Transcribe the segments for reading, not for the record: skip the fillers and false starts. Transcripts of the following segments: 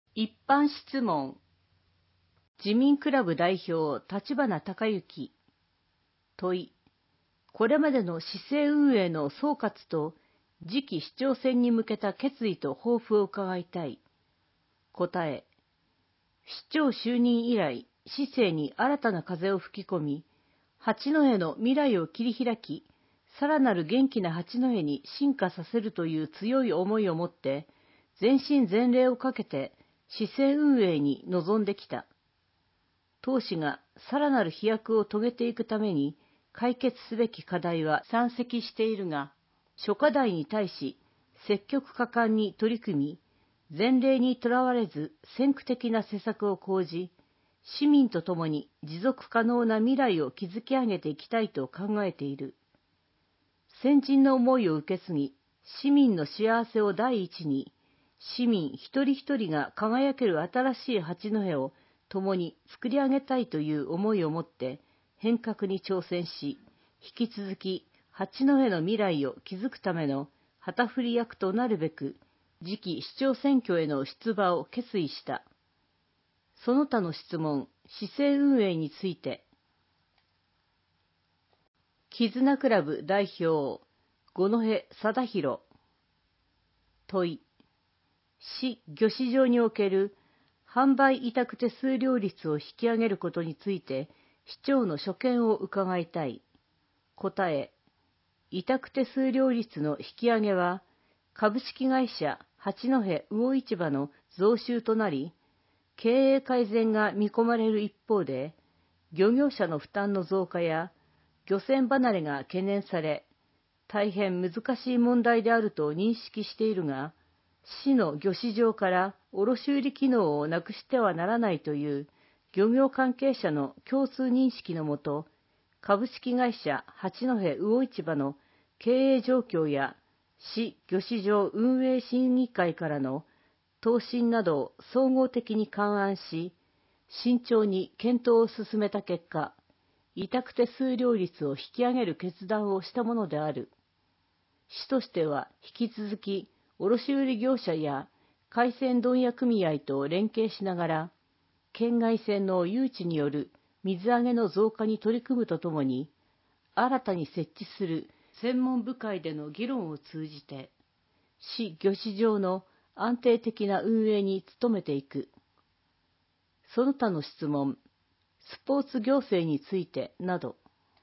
一般質問。自民クラブ代表、立花孝之。問い。これまでの市政運営の総括と次期市長選に向けた決意と抱負を伺いたい。答え。市長就任以来、市政に新たな風を吹き込み、八戸の未来を切り開き、さらなる元気な八戸に進化させるという強い思いを持って、全身全霊をかけて市政運営に臨んできた。当市がさらなる飛躍を遂げていくために解決すべき課題は山積しているが、諸課題に対し積極果敢に取り組み、前例にとらわれず先駆的な施策を講じ、市民と共に持続可能な未来を築き上げていきたいと考えている。先人の思いを受け継ぎ、市民の幸せを第一に、市民一人一人が輝ける新しい八戸を共に作り上げたいという思いを持って変革に挑戦し、引き続き八戸の未来を築くための旗振り役となるべく、次期市長選挙への出馬を決意した。その他の質問、市政運営について。絆クラブ代表、五戸貞弘。問い。市魚市場における販売委託手数料率を引き上げることについて、市長の所見を伺いたい。答え。委託手数料率の引き上げは、株式会社八戸魚市場の増収となり、経営改善が見込まれる一方で、漁業者の負担の増加や漁船離れが懸念され、大変難しい問題であると認識しているが、市の魚市場から卸売機能をなくしてはならないという漁業関係者の共通認識のもと、株式会社八戸魚市場の経営状況や市魚市場運営審議会からの答申などを総合的に勘案し、慎重に検討を進めた結果、委託手数料率を引き上げる決断をしたものである。市としては引き続き、卸売業者や海鮮問屋組合と連携しながら、県外線の誘致による水揚げの増加に取り組むとともに、新たに設置する専門部会での議論を通じて、市魚市場の安定的な運営に努めていく。その他の質問、スポーツ行政についてなど。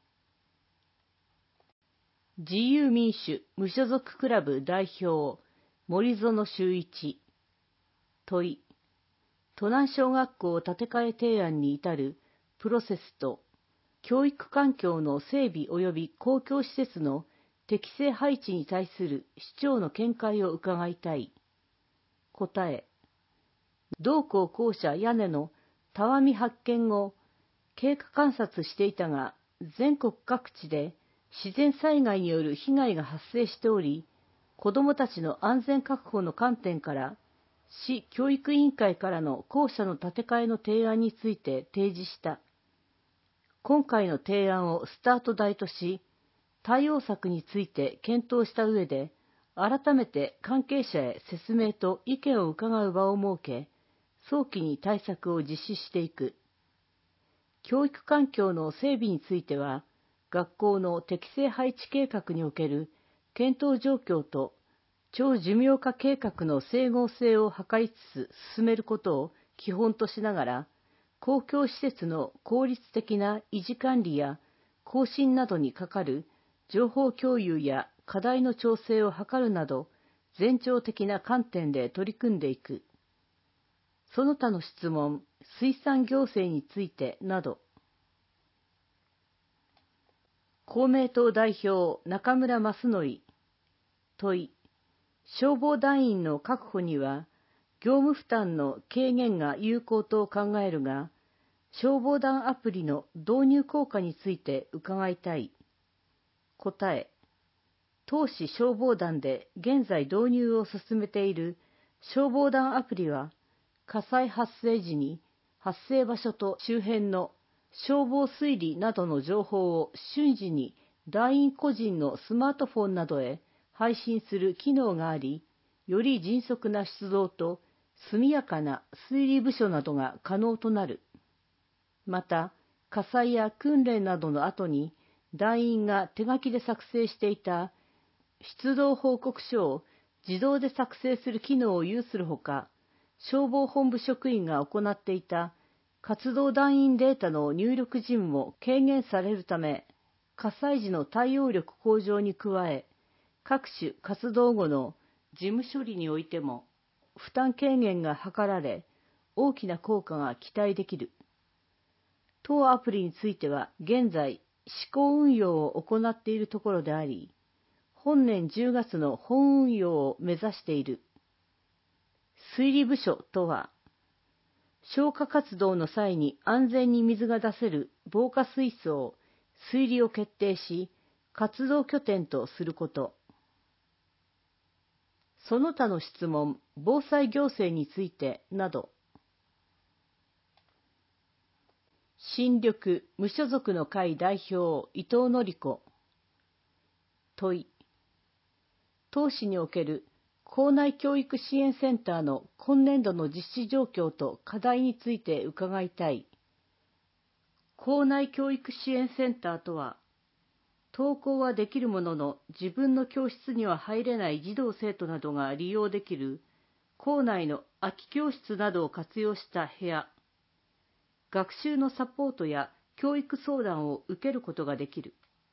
自由民主無所属クラブ代表、森園修一。問い。都南小学校建て替え提案に至るプロセスと、教育環境の整備及び公共施設の適正配置に対する市長の見解を伺いたい。答え。同校校舎屋根のたわみ発見後、経過観察していたが、全国各地で自然災害による被害が発生しており、子どもたちの安全確保の観点から、市教育委員会からの校舎の建て替えの提案について提示した。今回の提案をスタート台とし、対応策について検討した上で、改めて関係者へ説明と意見を伺う場を設け、早期に対策を実施していく。教育環境の整備については、学校の適正配置計画における検討状況と長寿命化計画の整合性を図りつつ進めることを基本としながら、公共施設の効率的な維持管理や更新などにかかる情報共有や課題の調整を図るなど、全庁的な観点で取り組んでいく。その他の質問、水産行政についてなど。公明党代表、中村益則。問い。消防団員の確保には、業務負担の軽減が有効と考えるが、消防団アプリの導入効果について伺いたい。答え。当市消防団で現在導入を進めている消防団アプリは、火災発生時に発生場所と周辺の消防推理などの情報を瞬時に団員個人のスマートフォンなどへ配信する機能があり、より迅速な出動と速やかな推理部署などが可能となる。また、火災や訓練などの後に、団員が手書きで作成していた出動報告書を自動で作成する機能を有するほか、消防本部職員が行っていた活動団員データの入力事務も軽減されるため、火災時の対応力向上に加え、各種活動後の事務処理においても負担軽減が図られ、大きな効果が期待できる。当アプリについては現在試行運用を行っているところであり、本年10月の本運用を目指している。水利部署とは、消火活動の際に安全に水が出せる防火水槽、水利を決定し、活動拠点とすること。その他の質問、防災行政についてなど。新緑無所属の会代表伊藤典子。問い。当市における校内教育支援センターの今年度の実施状況と課題について伺いたい。校内教育支援センターとは、登校はできるものの自分の教室には入れない児童生徒などが利用できる校内の空き教室などを活用した部屋、学習のサポートや教育相談を受けることができる。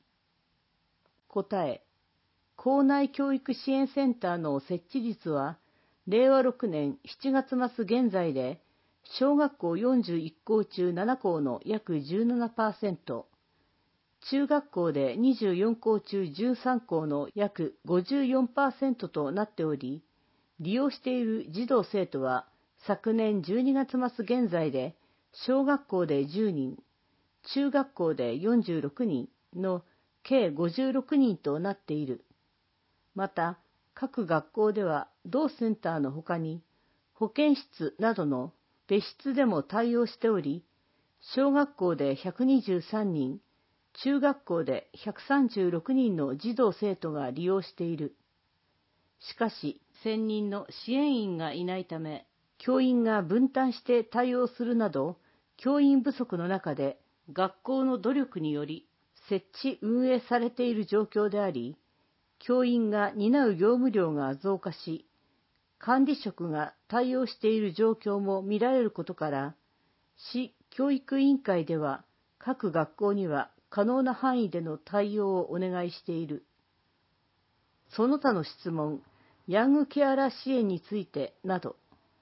答え。校内教育支援センターの設置率は、令和6年7月末現在で、小学校41校中7校の約 17%、中学校で24校中13校の約 54% となっており、利用している児童生徒は、昨年12月末現在で、小学校で10人、中学校で46人の計56人となっている。また、各学校では同センターのほかに、保健室などの別室でも対応しており、小学校で123人、中学校で136人の児童生徒が利用している。しかし、専任の支援員がいないため、教員が分担して対応するなど、教員不足の中で学校の努力により設置運営されている状況であり、教員が担う業務量が増加し、管理職が対応している状況も見られることから、市教育委員会では各学校には可能な範囲での対応をお願いしている。その他の質問、ヤングケアラー支援についてなど。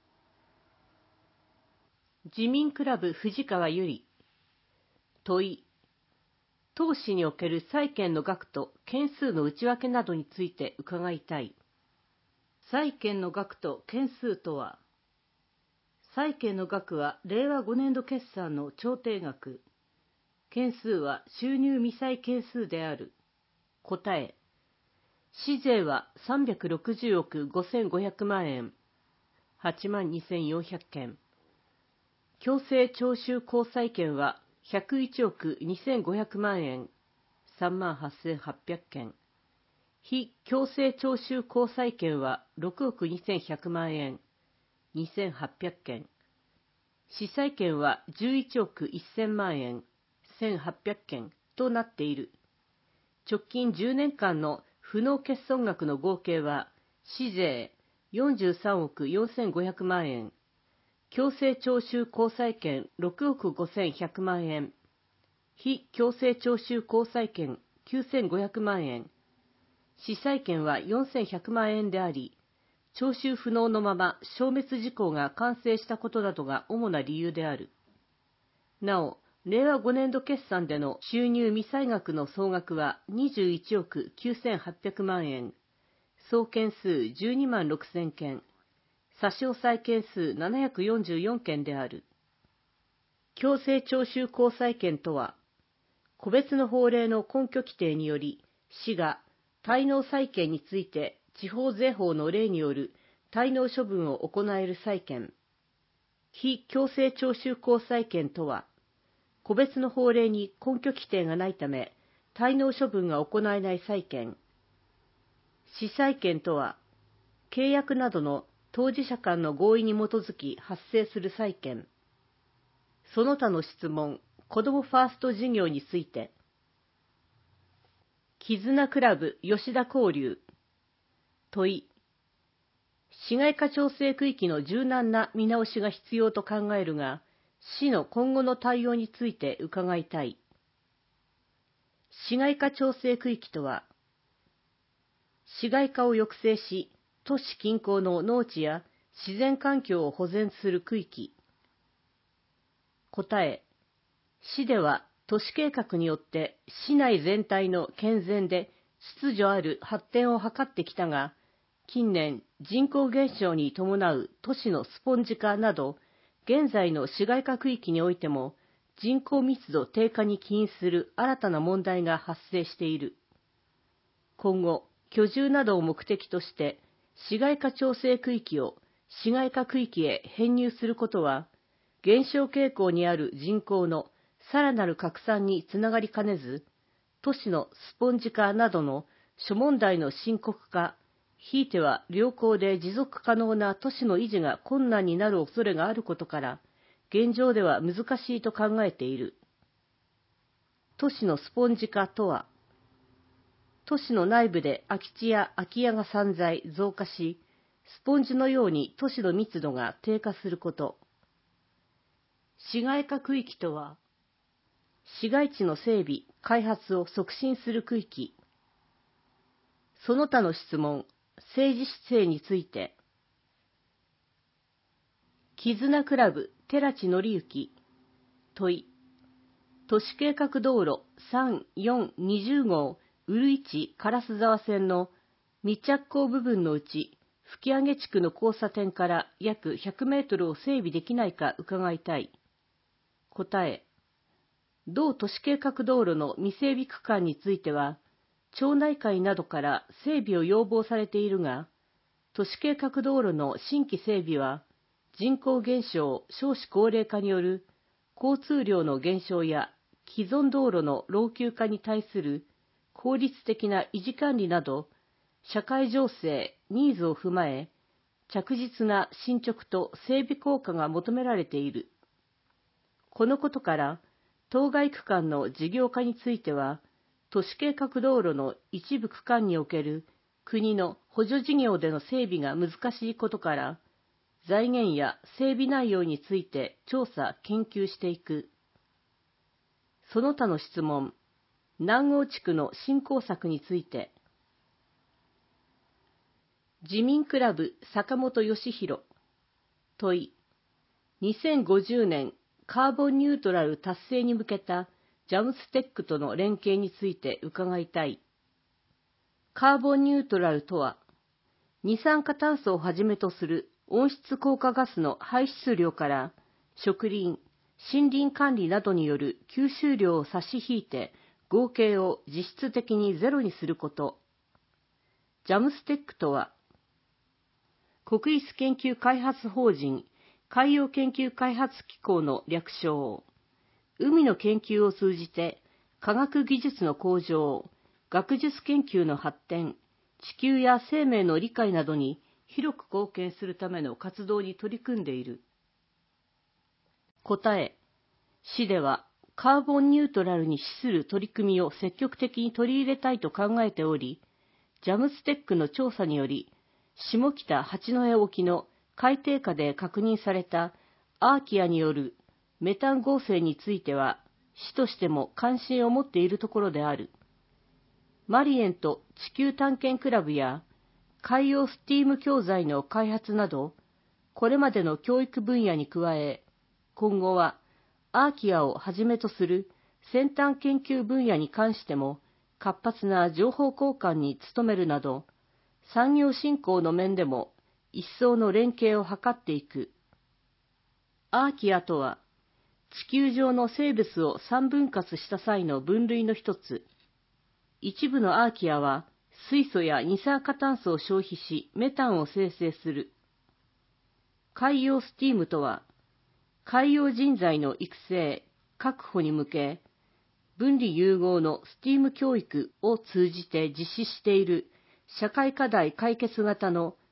自民クラブ藤川由里。問い。当市における債権の額と件数の内訳などについて伺いたい。債権の額と件数とは、債権の額は令和5年度決算の調停額、件数は収入未済件数である。答え。市税は360億5500万円、82400件。強制徴収公債権は101億2500万円、38800件。非強制徴収公債権は6億2100万円、2800件。市債権は11億1000万円、1800件となっている。直近10年間の不納欠損額の合計は、市税43億4500万円、強制徴収公債権6億5100万円、非強制徴収公債権9500万円、市債権は4100万円であり、徴収不能のまま消滅事項が完成したことなどが主な理由である。なお、令和5年度決算での収入未済額の総額は21億9800万円、総件数12万6000件、差し押さえ件数744件である。強制徴収公債権とは、個別の法令の根拠規定により、市が滞納債権について地方税法の例による滞納処分を行える債権。非強制徴収公債権とは、個別の法令に根拠規定がないため、滞納処分が行えない債権。市債権とは、契約などの当事者間の合意に基づき発生する債権。その他の質問、子どもファースト事業について。絆クラブ吉田交流。問い。市街化調整区域の柔軟な見直しが必要と考えるが、市の今後の対応について伺いたい。市街化調整区域とは、市街化を抑制し、都市近郊の農地や自然環境を保全する区域。答え。市では都市計画によって市内全体の健全で秩序ある発展を図ってきたが、近年人口減少に伴う都市のスポンジ化など、現在の市街化区域においても人口密度低下に起因する新たな問題が発生している。今後、居住などを目的として市街化調整区域を市街化区域へ編入することは、減少傾向にある人口のさらなる拡散につながりかねず、都市のスポンジ化などの諸問題の深刻化、ひいては良好で持続可能な都市の維持が困難になる恐れがあることから、現状では難しいと考えている。都市のスポンジ化とは、都市の内部で空き地や空き家が散在、増加し、スポンジのように都市の密度が低下すること。市街化区域とは、市街地の整備、開発を促進する区域。その他の質問、政治姿勢について。絆クラブ、寺地則之。問い。都市計画道路3、4、20号、うるいち烏沢線の密着工部分のうち、吹上地区の交差点から約100メートルを整備できないか伺いたい。答え。同都市計画道路の未整備区間については、町内会などから整備を要望されているが、都市計画道路の新規整備は、人口減少、少子高齢化による交通量の減少や既存道路の老朽化に対する効率的な維持管理など、社会情勢、ニーズを踏まえ、着実な進捗と整備効果が求められている。このことから、当該区間の事業化については、都市計画道路の一部区間における国の補助事業での整備が難しいことから、財源や整備内容について調査・研究していく。その他の質問、南郷地区の振興策について。自民クラブ坂本義弘。問い。2050年カーボンニュートラル達成に向けたジャムステックとの連携について伺いたい。カーボンニュートラルとは、二酸化炭素をはじめとする温室効果ガスの排出量から植林、森林管理などによる吸収量を差し引いて合計を実質的にゼロにすること。ジャムステックとは、国立研究開発法人海洋研究開発機構の略称。海の研究を通じて科学技術の向上、学術研究の発展、地球や生命の理解などに広く貢献するための活動に取り組んでいる。答え。市ではカーボンニュートラルに資する取り組みを積極的に取り入れたいと考えており、ジャムステックの調査により、下北八戸沖の海底下で確認されたアーキアによるメタン合成については、市としても関心を持っているところである。マリエント地球探検クラブや海洋スティーム教材の開発など、これまでの教育分野に加え、今後はアーキアをはじめとする先端研究分野に関しても活発な情報交換に努めるなど、産業振興の面でも一層の連携を図っていく。アーキアとは、地球上の生物を三分割した際の分類の一つ。一部のアーキアは水素や二酸化炭素を消費しメタンを生成する。海洋スティームとは、海洋人材の育成、確保に向け、分離融合のスティーム教育を通じて実施している社会課題解決型の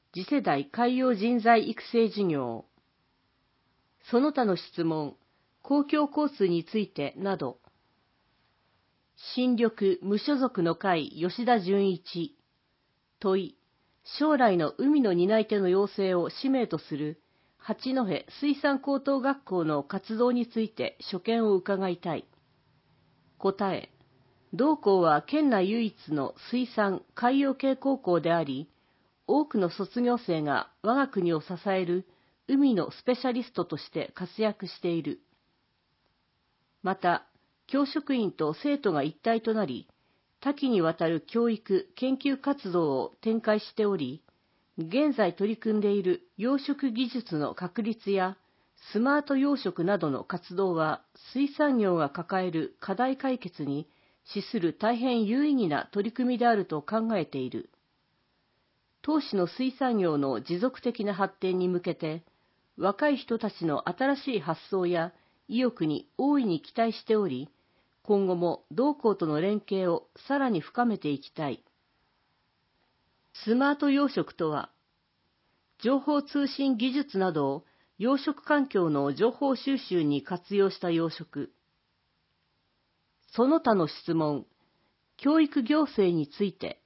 次世代海洋人材育成事業。その他の質問、公共交通についてなど。新緑無所属の会吉田純一。問い、将来の海の担い手の養成を使命とする八戸水産高等学校の活動について所見を伺いたい。答え、同校は県内唯一の水産海洋系高校であり、多くの卒業生が我が国を支える海のスペシャリストとして活躍している。また、教職員と生徒が一体となり、多岐にわたる教育・研究活動を展開しており、現在取り組んでいる養殖技術の確立やスマート養殖などの活動は、水産業が抱える課題解決に資する大変有意義な取り組みであると考えている。当市の水産業の持続的な発展に向けて、若い人たちの新しい発想や意欲に大いに期待しており、今後も同校との連携をさらに深めていきたい。スマート養殖とは、情報通信技術などを養殖環境の情報収集に活用した養殖。その他の質問、教育行政について。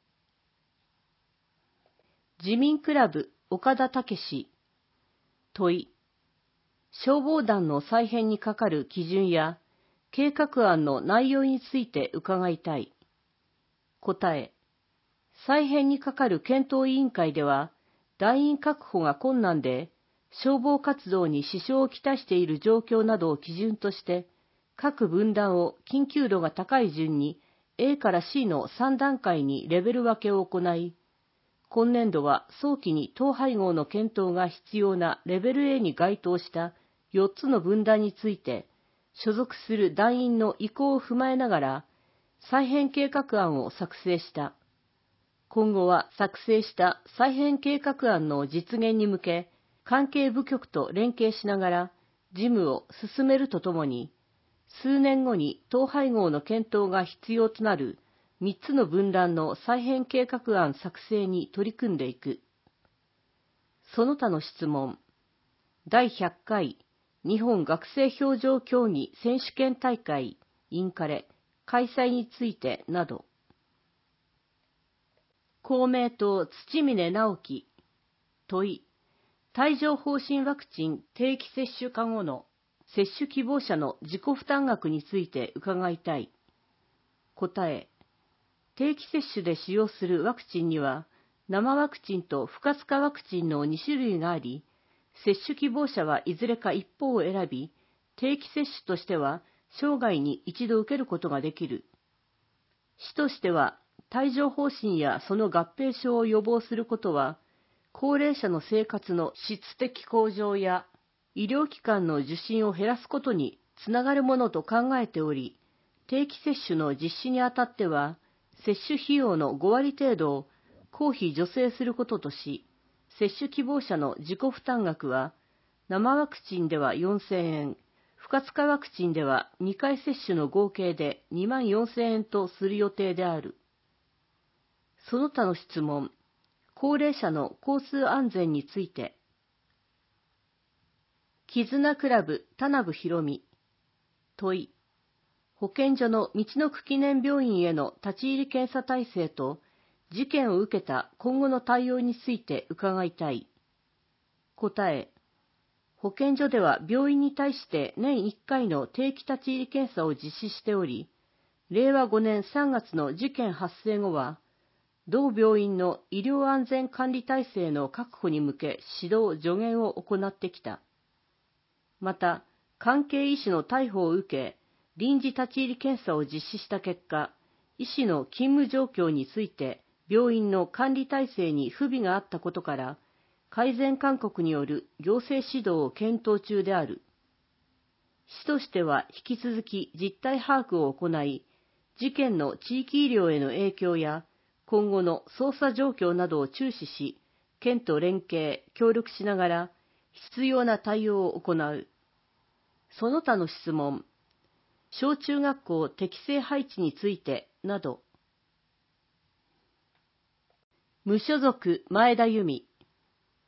自民クラブ岡田武史。問い、消防団の再編にかかる基準や計画案の内容について伺いたい。答え、再編にかかる検討委員会では、団員確保が困難で、消防活動に支障をきたしている状況などを基準として、各分団を緊急度が高い順に A から C の3段階にレベル分けを行い、今年度は早期に統廃合の検討が必要なレベル A に該当した4つの分団について、所属する団員の意向を踏まえながら、再編計画案を作成した。今後は作成した再編計画案の実現に向け、関係部局と連携しながら事務を進めるとともに、数年後に統廃合の検討が必要となる3つの分団の再編計画案作成に取り組んでいく。その他の質問、第100回日本学生氷上競技選手権大会インカレ開催についてなど。公明党土峰直樹。問い、帯状疱疹ワクチン定期接種化後の接種希望者の自己負担額について伺いたい。答え、定期接種で使用するワクチンには、生ワクチンと不活化ワクチンの2種類があり、接種希望者はいずれか一方を選び、定期接種としては生涯に一度受けることができる。市としては、帯状疱疹やその合併症を予防することは、高齢者の生活の質的向上や医療機関の受診を減らすことにつながるものと考えており、定期接種の実施にあたっては、接種費用の5割程度を公費助成することとし、接種希望者の自己負担額は、生ワクチンでは4000円、不活化ワクチンでは2回接種の合計で2万4000円とする予定である。その他の質問、高齢者の交通安全について。絆クラブ田名部博美。問い、保健所の道の区記念病院への立ち入り検査体制と、事件を受けた今後の対応について伺いたい。答え、保健所では病院に対して年1回の定期立ち入り検査を実施しており、令和5年3月の事件発生後は、同病院の医療安全管理体制の確保に向け指導助言を行ってきた。また、関係医師の逮捕を受け、臨時立ち入り検査を実施した結果、医師の勤務状況について病院の管理体制に不備があったことから、改善勧告による行政指導を検討中である。市としては引き続き実態把握を行い、事件の地域医療への影響や今後の捜査状況などを注視し、県と連携、協力しながら必要な対応を行う。その他の質問、小中学校適正配置についてなど。無所属前田由美。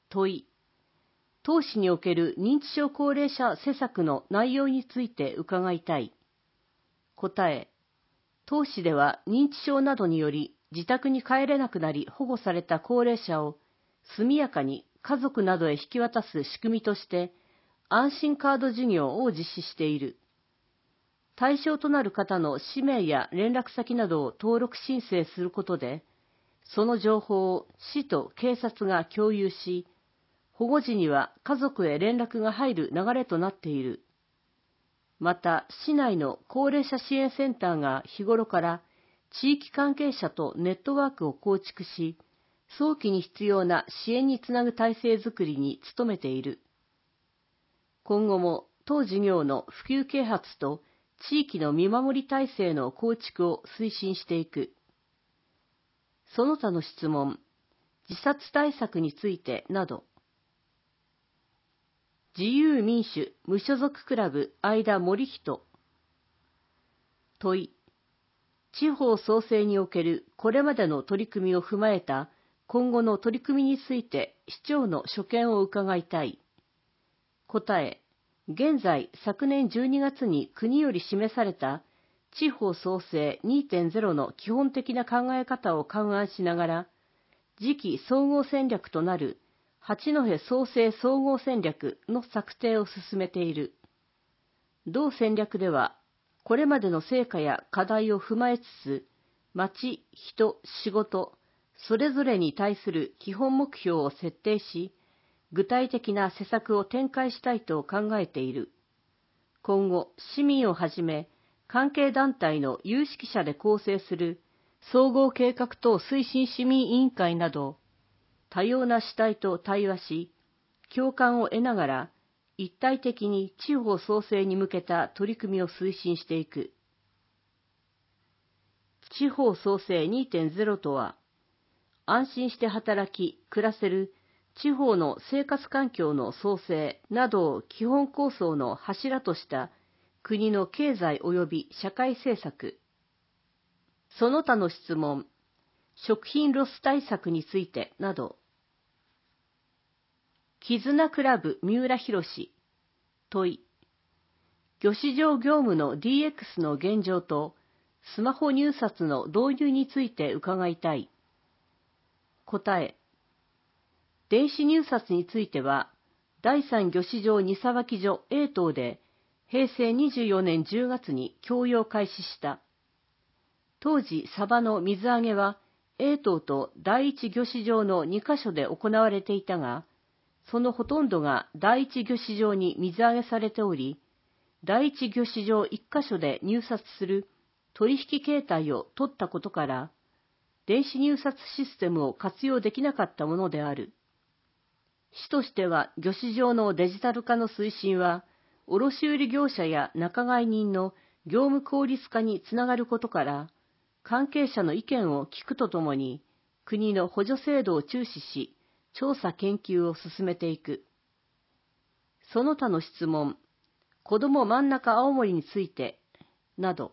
問い。当市における認知症高齢者施策の内容について伺いたい。答え。当市では認知症などにより自宅に帰れなくなり保護された高齢者を速やかに家族などへ引き渡す仕組みとして安心カード事業を実施している。対象となる方の氏名や連絡先などを登録申請することで、その情報を市と警察が共有し、保護時には家族へ連絡が入る流れとなっている。また、市内の高齢者支援センターが日頃から地域関係者とネットワークを構築し、早期に必要な支援につなぐ体制づくりに努めている。今後も当事業の普及啓発と地域の見守り体制の構築を推進していく。その他の質問、自殺対策についてなど。自由民主無所属クラブ相田森人。問い。地方創生におけるこれまでの取り組みを踏まえた今後の取り組みについて市長の所見を伺いたい。答え。現在、昨年12月に国より示された地方創生 2.0 の基本的な考え方を勘案しながら、次期総合戦略となる八戸創生総合戦略の策定を進めている。同戦略では、これまでの成果や課題を踏まえつつ、町、人、仕事、それぞれに対する基本目標を設定し、具体的な施策を展開したいと考えている。今後、市民をはじめ、関係団体の有識者で構成する総合計画等推進市民委員会など、多様な主体と対話し、共感を得ながら、一体的に地方創生に向けた取り組みを推進していく。地方創生 2.0 とは、安心して働き、暮らせる地方の生活環境の創生などを基本構想の柱とした国の経済及び社会政策。その他の質問、食品ロス対策についてなど。絆クラブ三浦博史。問い。魚市場業務の DX の現状とスマホ入札の導入について伺いたい。答え。電子入札については、第三魚市場荷さばき所 A 棟で平成24年10月に供用開始した。当時、サバの水揚げは A 棟と第一魚市場の2カ所で行われていたが、そのほとんどが第一魚市場に水揚げされており、第一魚市場1カ所で入札する取引形態を取ったことから、電子入札システムを活用できなかったものである。市としては、魚市場のデジタル化の推進は、卸売業者や仲買人の業務効率化につながることから、関係者の意見を聞くとともに、国の補助制度を注視し、調査研究を進めていく。その他の質問、子ども真ん中青森について、など。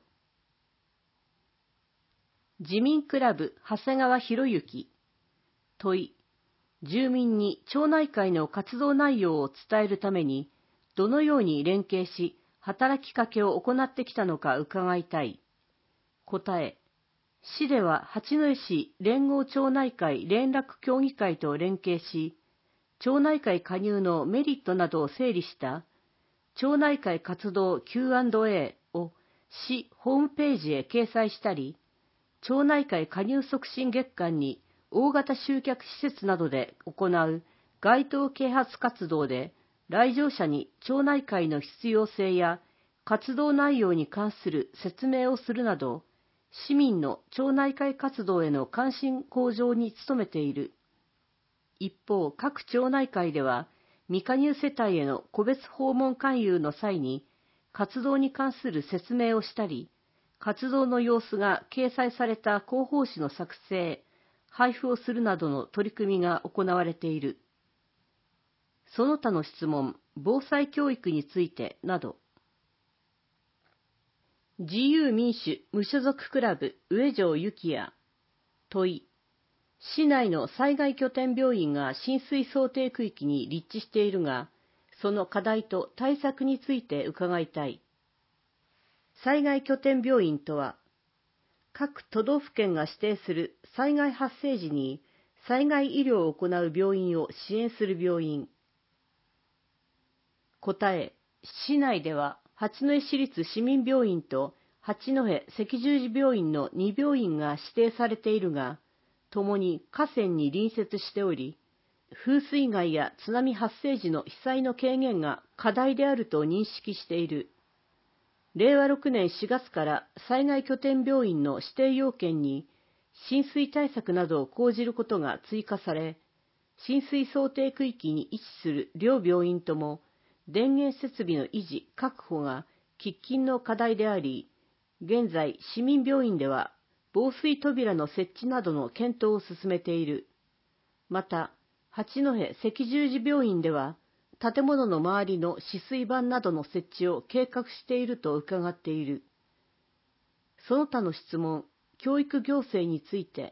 自民クラブ長谷川博之。問い。住民に町内会の活動内容を伝えるために、どのように連携し、働きかけを行ってきたのか伺いたい。答え。市では八戸市連合町内会連絡協議会と連携し、町内会加入のメリットなどを整理した町内会活動 Q&A を市ホームページへ掲載したり、町内会加入促進月間に大型集客施設などで行う街頭啓発活動で来場者に町内会の必要性や活動内容に関する説明をするなど、市民の町内会活動への関心向上に努めている。一方、各町内会では、未加入世帯への個別訪問勧誘の際に、活動に関する説明をしたり、活動の様子が掲載された広報誌の作成、配布をするなどの取り組みが行われている。その他の質問、防災教育についてなど。自由民主無所属クラブ上条幸也。問い。 市内の災害拠点病院が浸水想定区域に立地しているが、その課題と対策について伺いたい。災害拠点病院とは、各都道府県が指定する災害発生時に災害医療を行う病院を支援する病院。答え、市内では八戸市立市民病院と八戸赤十字病院の2病院が指定されているが、ともに河川に隣接しており、風水害や津波発生時の被災の軽減が課題であると認識している。令和6年4月から災害拠点病院の指定要件に浸水対策などを講じることが追加され、浸水想定区域に位置する両病院とも電源設備の維持・確保が喫緊の課題であり、現在市民病院では防水扉の設置などの検討を進めている。また、八戸赤十字病院では、建物の周りの止水板などの設置を計画していると伺っている。その他の質問、教育行政について。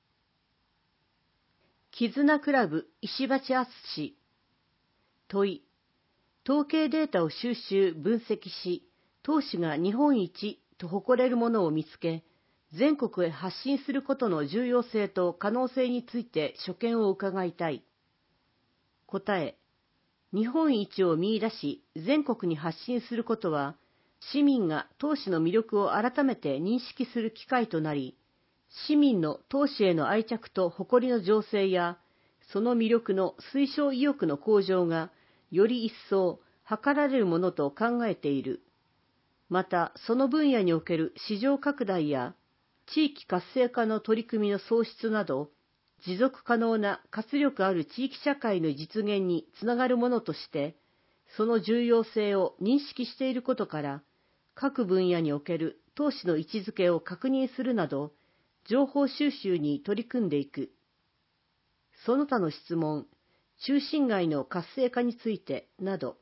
絆クラブ石橋敦。問い。統計データを収集・分析し、当市が日本一と誇れるものを見つけ、全国へ発信することの重要性と可能性について所見を伺いたい。答え。日本一を見出し、全国に発信することは、市民が当市の魅力を改めて認識する機会となり、市民の当市への愛着と誇りの醸成や、その魅力の推奨意欲の向上が、より一層図られるものと考えている。また、その分野における市場拡大や、地域活性化の取り組みの創出など、持続可能な活力ある地域社会の実現につながるものとして、その重要性を認識していることから、各分野における当市の位置づけを確認するなど、情報収集に取り組んでいく。その他の質問、中心街の活性化についてなど。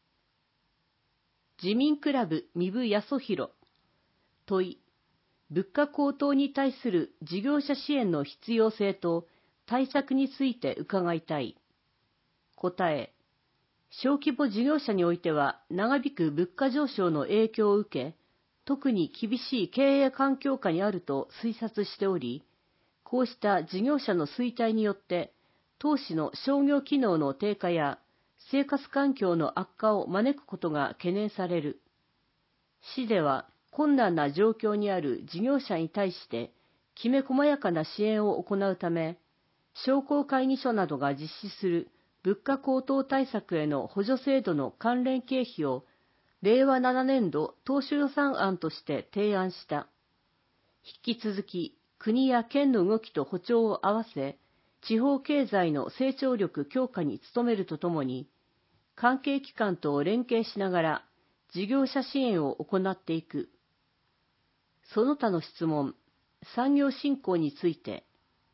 自民クラブ三部康弘。問い。物価高騰に対する事業者支援の必要性と対策について伺いたい。答え。小規模事業者においては長引く物価上昇の影響を受け、特に厳しい経営環境下にあると推察しており、こうした事業者の衰退によって、当市の商業機能の低下や生活環境の悪化を招くことが懸念される。市では、困難な状況にある事業者に対してきめ細やかな支援を行うため、商工会議所などが実施する物価高騰対策への補助制度の関連経費を令和7年度当初予算案として提案した。引き続き国や県の動きと歩調を合わせ、地方経済の成長力強化に努めるとともに、関係機関と連携しながら事業者支援を行っていく。その他の質問、産業振興について。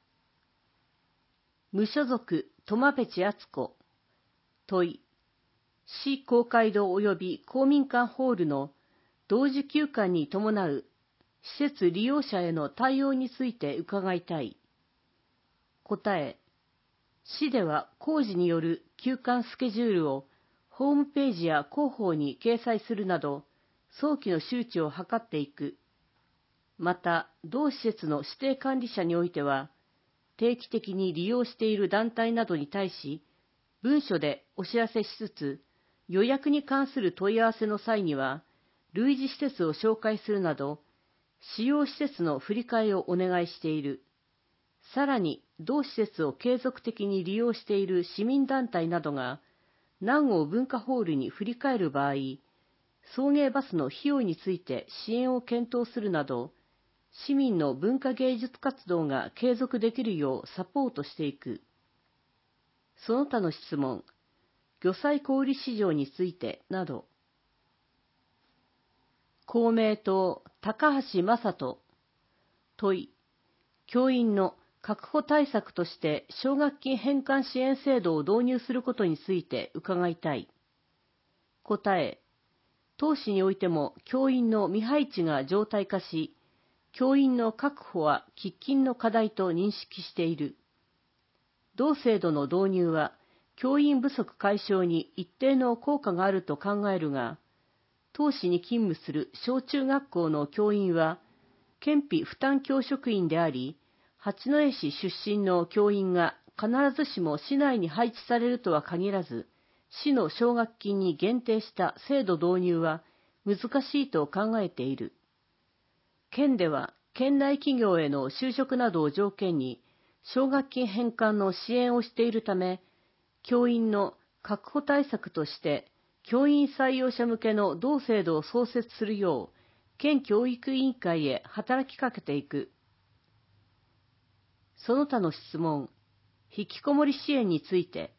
無所属、トマペチ敦子。問い。市公会堂及び公民館ホールの同時休館に伴う施設利用者への対応について伺いたい。答え。市では工事による休館スケジュールをホームページや広報に掲載するなど、早期の周知を図っていく。また、同施設の指定管理者においては、定期的に利用している団体などに対し、文書でお知らせしつつ、予約に関する問い合わせの際には、類似施設を紹介するなど、使用施設の振り替えをお願いしている。さらに、同施設を継続的に利用している市民団体などが、南郷文化ホールに振り替える場合、送迎バスの費用について支援を検討するなど、市民の文化芸術活動が継続できるようサポートしていく。その他の質問、魚菜小売市場についてなど。公明党、高橋正人。問い。教員の確保対策として奨学金返還支援制度を導入することについて伺いたい。答え。当市においても教員の未配置が常態化し、教員の確保は喫緊の課題と認識している。 同制度の導入は教員不足解消に一定の効果があると考えるが、当市に勤務する小中学校の教員は、県費負担教職員であり、八戸市出身の教員が必ずしも市内に配置されるとは限らず、市の奨学金に限定した制度導入は難しいと考えている。県では、県内企業への就職などを条件に、奨学金返還の支援をしているため、教員の確保対策として、教員採用者向けの同制度を創設するよう、県教育委員会へ働きかけていく。その他の質問、引きこもり支援について。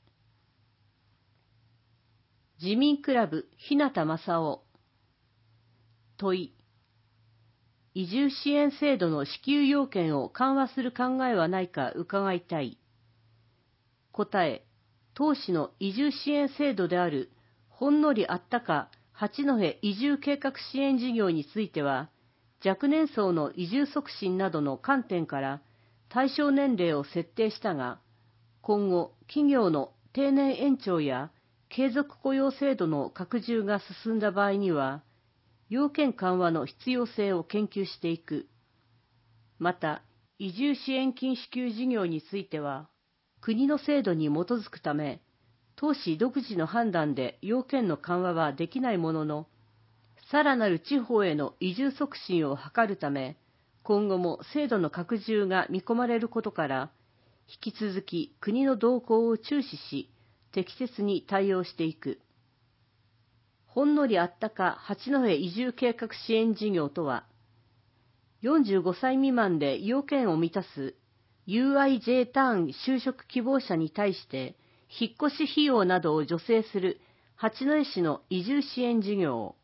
自民クラブ日向正夫。問い。移住支援制度の支給要件を緩和する考えはないか伺いたい。答え。当市の移住支援制度であるほんのりあったか八戸移住計画支援事業については、若年層の移住促進などの観点から対象年齢を設定したが、今後企業の定年延長や継続雇用制度の拡充が進んだ場合には、要件緩和の必要性を研究していく。また、移住支援金支給事業については、国の制度に基づくため、当市独自の判断で要件の緩和はできないものの、さらなる地方への移住促進を図るため、今後も制度の拡充が見込まれることから、引き続き国の動向を注視し、適切に対応していく。ほんのりあったか八戸移住計画支援事業とは、45歳未満で要件を満たす UIJ ターン就職希望者に対して、引っ越し費用などを助成する八戸市の移住支援事業。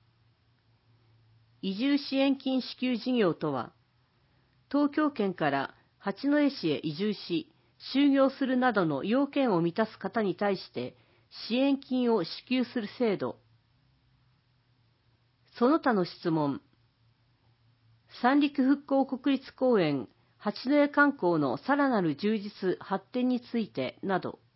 移住支援金支給事業とは、東京圏から八戸市へ移住し、就業するなどの要件を満たす方に対して支援金を支給する制度。その他の質問。三陸復興国立公園八戸観光のさらなる充実発展についてなど。